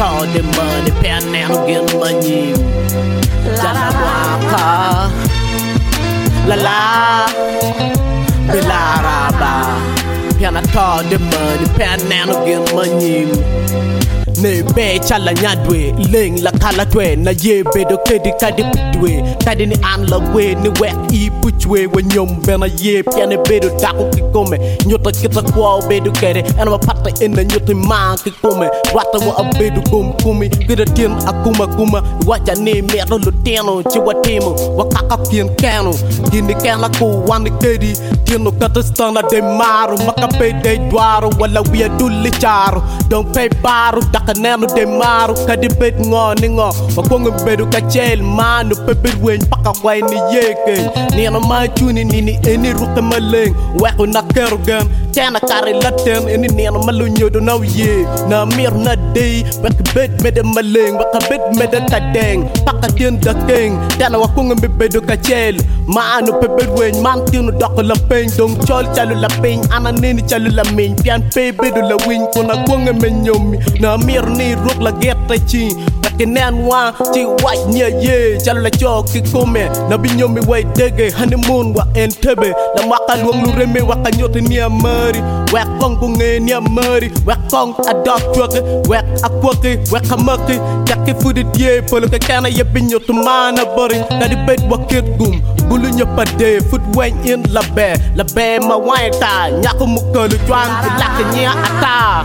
tall the money, pen and get money. Jalawaka, la la, Bilaraba. Pen a tall the money, pen and get money. Ne be chala nyadwe ling la kala twe na ye be do kedi kadi pitwe kadi ni an la we ni we I puchwe we nyom be na ye piane be do tako kikome nyota kita kwa be do kede and ma pata in the nyota man kikome wata wa a be do kumi kida tin akuma kuma wacha ni me do luteno chiwa timo wakaka pien kano kini kana ku wan kedi tino kata stana de maru makape de dwaro wala we dulli charo don't pay baru nano de maru kadi bet ngoni ngo wakongo bedu kachel manu pepet wen paka kwai ni yeke ni no ma chuni ni eni ruke maleng wako na kerugan tena kare laten eni ni no malu nyodo na ye na mir na day wak bet med maleng wak bet med kadeng paka tien da keng tena wakongo bedu kachel manu pepet wen man tinu dok la pen dong chol chalu la pen ananeni chalu la min pian pe bedu la win kona kongo menyomi na mir ni ruk la geta chi bakinan wa chi wa nya ye jalo la cho ki come na binyomi way dege honeymoon wa entebe la maka luong lu reme wa kanyot ni amari wa kong ku nge ni amari wa kong adok chok wa akwoke wa kamake yakki fudi die polo ka kana ye binyot mana bori na di bet wa ket gum bulu nyopade foot wen in la be ma wa ta nyako mukolu twan la kenya ata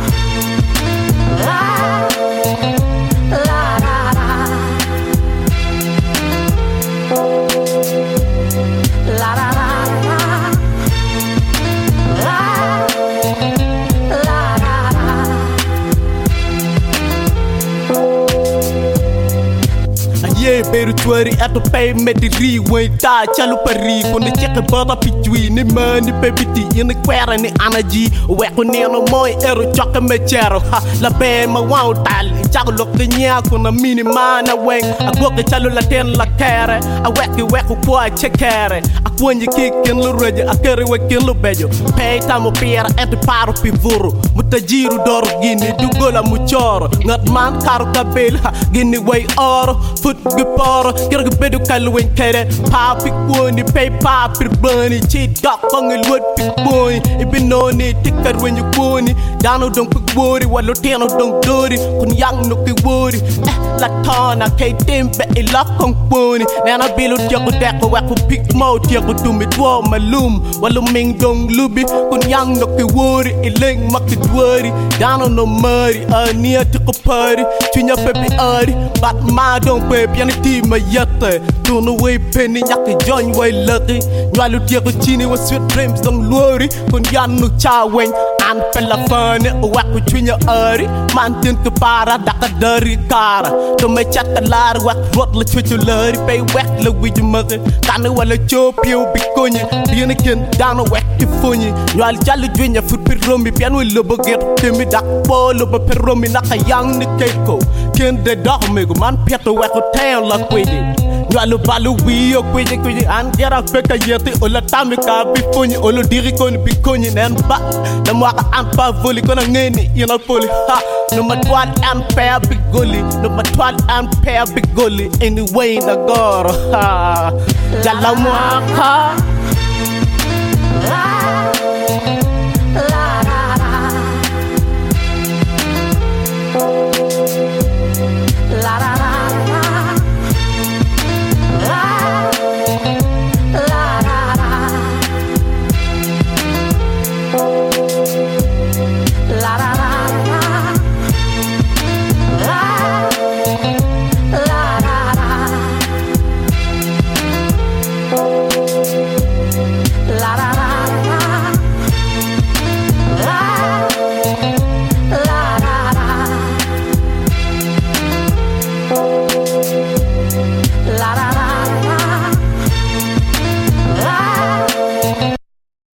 beru tuari ato pay mediri wen ta chalu pari kono cheke bota pitui ni mani pepiti in kwera ni anaji we ko neno moy ero choka mechero la be ma wow tal chago lok nya kono mini mana wen agoke chalu la ten la kere a we ko kwa chekere akwonji kiken lu reje akere we ken lu bejo pay tamo pira et paro pivuru mutajiru dor gini dugola muchoro ngat man karu kabel gini way oro foot poro kira bedu kalwen kere papi kwoni pay papi bunny chi dok bang lwot pikboy ibinoni tikar when you kwoni dano dong pikbori walo teno dong dori kun yang no kwori la tona kay tembe ilok kong kwoni nana bilu tiako deko wako pik mo tiako dumi dwo malum walo ming dong lubi kun yang no kwori ileng makidwori dano no mari ania tiko party chunya pepi ari but ma dong pepi ti ma yate don't way penny nyaki join way lucky nyalu dia ko chini wa sweet dreams dong lori kun yanu chawen an pela fane wa ku chunya ari man tin ke para daka dari kara to me chat lar wa rot la chuchu lori pay wek la wi mug kan wala chopio bikonyi bien ken down wek ti fonyi nyal jalu junya fut pi rombi pian wi lo boget temi dak polo ba per rombi naka yang ni keko ken de dog me go man pieto wa ko town la kwedi nyalu balu wi o kwedi an gera feka yeti ola tamika bifonyi olo diri kon bikonyi nen ba na mwaka an pa voli kona ngeni ina poli ha no matwal an pair big gully no matwal an pair big gully anyway na goro ha jala mwaka la la la